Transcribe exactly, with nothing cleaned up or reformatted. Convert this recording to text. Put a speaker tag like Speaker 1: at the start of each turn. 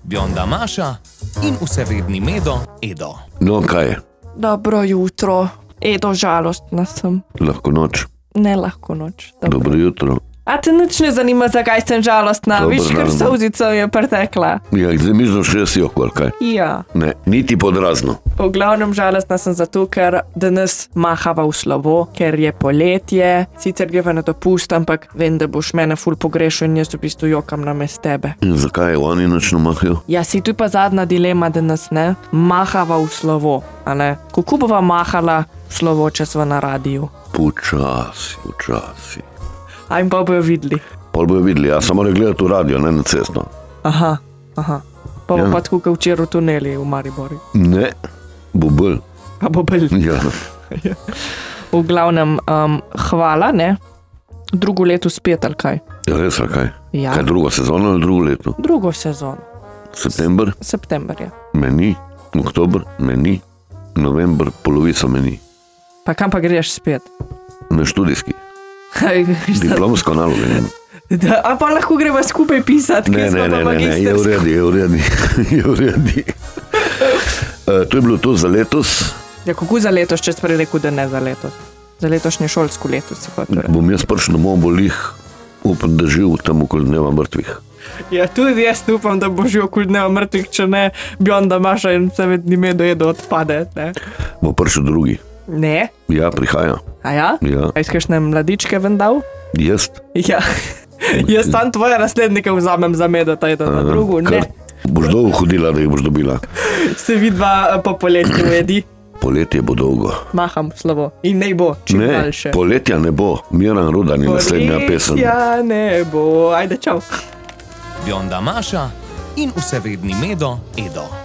Speaker 1: Bionda Maša in vsevedni Medo Edo.
Speaker 2: No, kaj je?
Speaker 3: Dobro jutro. Edo, žalostna sem.
Speaker 2: Lahko noč.
Speaker 3: Ne lahko noč. Dobro,
Speaker 2: Dobro jutro.
Speaker 3: A te nič ne zanima, zakaj sem žalostna?
Speaker 2: Dobro,
Speaker 3: Viš, ker
Speaker 2: naravno.
Speaker 3: solzica mi je pretekla.
Speaker 2: Ja, zdaj mi še si okol, kaj?
Speaker 3: Ja.
Speaker 2: Ne, niti podrazno.
Speaker 3: V glavnem žalostna sem zato, ker danes mahava v slovo, ker je poletje, sicer greva na dopust, ampak vem, da boš mene ful pogrešal in jaz v bistvu jokam namest tebe.
Speaker 2: In zakaj oni nič ne mahajo?
Speaker 3: Ja, si tu pa zadnja dilema danes, ne? Mahava v slovo, a ne? Kako bova mahala v slovo, če sva na radiju?
Speaker 2: Počasi, počasi.
Speaker 3: Ajm pa bojo videli.
Speaker 2: Pol bojo videli, ja, samo ne gledati v radio, ne na cesto.
Speaker 3: Aha, aha. Pa bo
Speaker 2: Ja.
Speaker 3: pa tako, kot včeraj v tuneli v Maribori.
Speaker 2: Ne, bo bolj.
Speaker 3: A bo bolj.
Speaker 2: Ja.
Speaker 3: V glavnem, um, hvala, ne? Drugo leto spet, ali kaj?
Speaker 2: Ja, res, a kaj?
Speaker 3: Ja.
Speaker 2: Kaj drugo sezono ali drugo leto?
Speaker 3: Drugo sezono.
Speaker 2: September,
Speaker 3: September je.
Speaker 2: meni, oktober, meni, november, polovico meni.
Speaker 3: Pa kam pa greš spet?
Speaker 2: Na študijski,
Speaker 3: Kaj,
Speaker 2: diplomsko nalogo. Ne,
Speaker 3: da, a pa lahko greva skupaj pisati,
Speaker 2: ne, ne, ne, ne, ne, je v redu, je v redu, je v redu. Uh, to je bilo to za letos.
Speaker 3: Ja, kako za letos, če si prej rekel, da ne za letos? Za letošnje šolsko leto si hotel reči.
Speaker 2: Bom jaz prišel domov bolih, upam, da živ tam okoli dneva mrtvih.
Speaker 3: Ja, tudi jaz upam, da bo že okoli dneva mrtvih, če ne, Bionda Maša in vsevedni Medo Edo odpade, ne?
Speaker 2: Bo prišel drugi.
Speaker 3: Ne?
Speaker 2: Ja, prihaja.
Speaker 3: A ja?
Speaker 2: Ja.
Speaker 3: A iz kakšne mladičke ven dal?
Speaker 2: Jaz.
Speaker 3: Ja. Jaz tam tvoje naslednike vzamem za Medo, ta Edo na drugo, ne?
Speaker 2: Boš dolgo hodila, da jih boš dobila.
Speaker 3: Se vidva po poletju jedi.
Speaker 2: Poletje bo dolgo.
Speaker 3: Maham slovo. In ne bo, čim
Speaker 2: Ne,
Speaker 3: daljše.
Speaker 2: poletja ne bo. Miran Rudan je naslednja pesem.
Speaker 3: Ja, ne bo. Ajde, čau.
Speaker 1: Bionda Maša in vsevedni Medo Edo.